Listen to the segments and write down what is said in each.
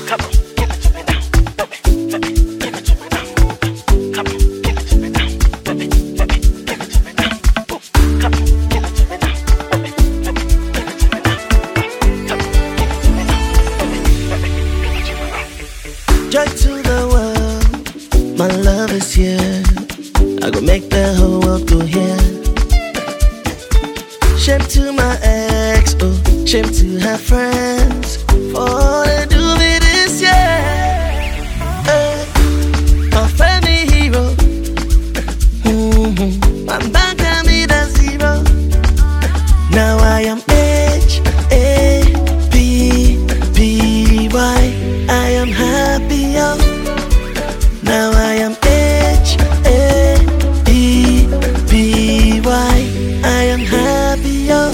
Joy to the world, my love is here. I go make the whole world go here. Shame to my ex, oh, shame to her friends for all they do me this year. My friendly hero, my bank I made a zero. Now I am H-A-P-P-Y. I am happy, yo. Now I am H-A-P-P-Y. I am happy, yo.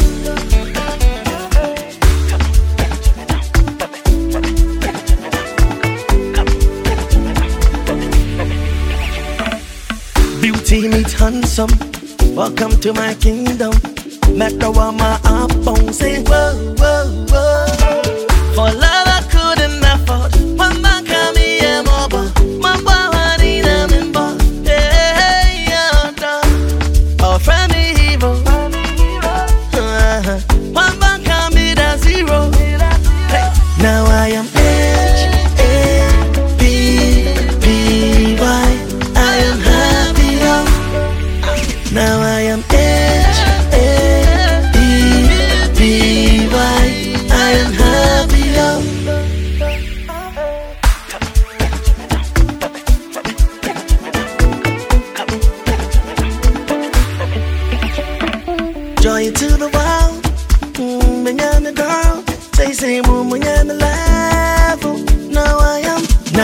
Beauty meets handsome. Welcome to my kingdom. Met the one my iPhone say whoa, whoa, whoa. For love I couldn't afford. One man come here, mobile. My boy, need a member. Hey, oh, friend evil. One man come here, that's zero. Hey. Now I am H-A-P-P-Y. I am happy, yo. Now I am H-A-P-P-Y. I am happy, yo. Joy to the world, manana girl. Say, manana level. Now I am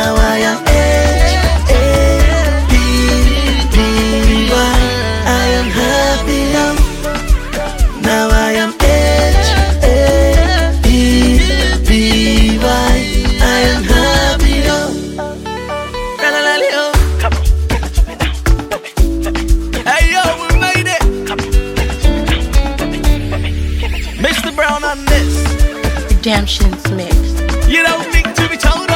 H-A-P-P-Y. I am happy, yo. Now I am H-A-P-P-Y. I am happy, yo. Hey, yo, we made it. Mr. Brown on this. Redemption's mix. You know, big to be told.